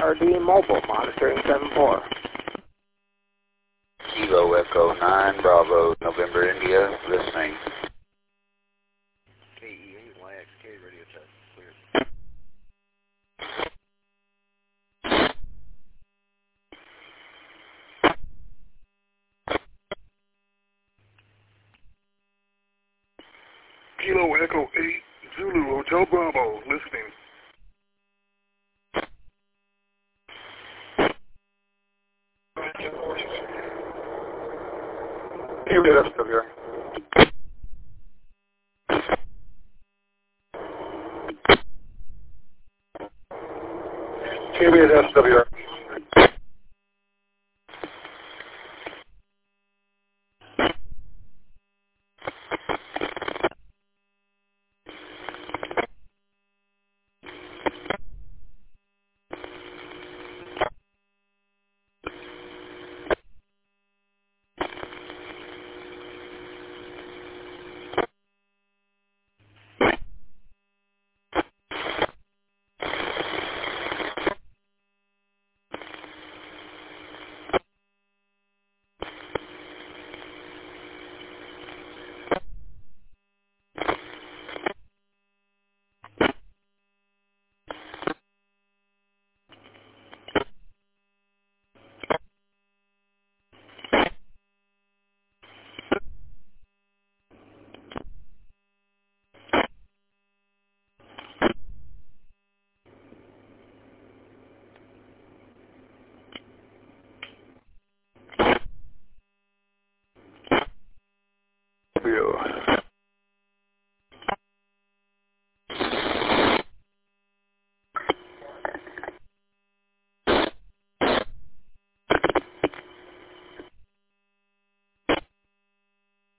RD Mobile, monitoring 7-4. Kilo Echo 9, Bravo, November, India, listening. KE8, YXK, radio test, clear. Kilo Echo 8, Zulu, Hotel Bravo, listening. KBS SWR. KBS SWR.